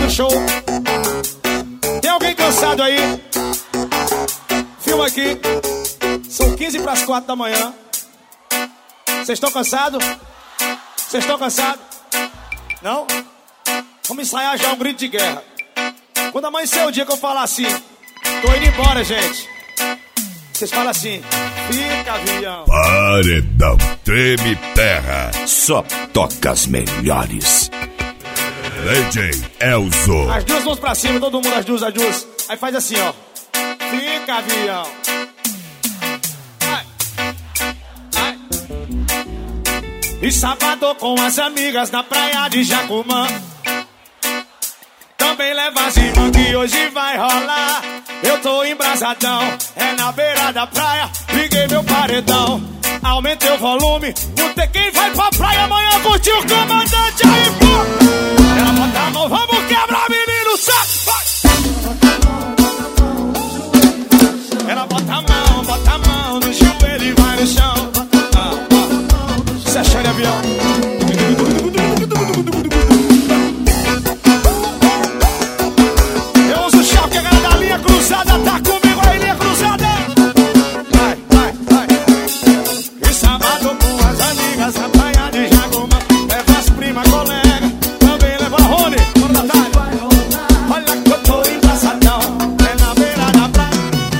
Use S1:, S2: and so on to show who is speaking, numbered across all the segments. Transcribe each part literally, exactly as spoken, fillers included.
S1: do show. Tem alguém cansado aí? Filma aqui. São quinze para as quatro da manhã. Vocês estão cansados? Vocês estão cansados? Não? Vamos ensaiar já um grito de guerra. Quando amanhecer o dia que eu falar assim, tô indo embora, gente. Vocês falam assim: fica, avião.
S2: Paredão, treme terra. Só toca as melhores. D J Elzo.
S1: As duas mãos pra cima, todo mundo, as duas, as duas. Aí faz assim, ó. Fica, avião. Vai. Vai. E sábado com as amigas na praia de Jacumã. Também leva as irmãs que hoje vai rolar. Eu tô embrasadão, é na beira da praia. Liguei meu paredão, aumentei o volume. Não tem quem vai pra praia amanhã curtir o comandante aí, pô. Ela bota a mão, vamos quebrar, menino, sai, vai. Ela bota a mão, bota a mão no joelho e vai no chão. Ah, ah. Isso é cheio de avião. Cruzada, tá comigo aí, linha cruzada. Vai, vai, vai. E sábado com as amigas na praia de Jacumã. Leva as primas, colega, também leva a Rony. Bora da tarde. Olha que eu tô embraçadão, é na beira da praia.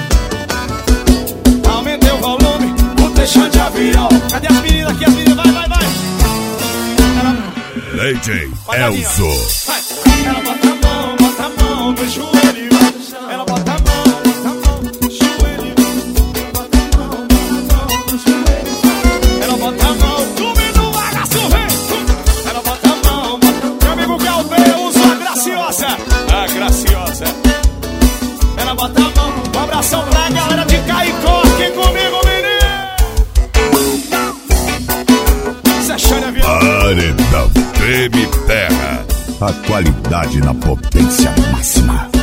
S1: Aumentei o volume, vou deixar de avião. Cadê as meninas aqui, as meninas? Vai, vai, vai.
S2: D J Elzo.
S1: Vai. Ela bota a mão, bota a mão no joelho. Ela bota a mão, bota a mão no joelho. Bota a mão, bota a mão no joelho. Ela bota a mão, comigo no agaço, vem. Ela bota a mão, bota a mão. Meu amigo Galvão usa a graciosa. A graciosa. Ela bota a mão, um abração pra galera de Caicó. Aqui comigo, menino. Isso é show de avião.
S2: Paredão, treme terra. A qualidade na potência máxima.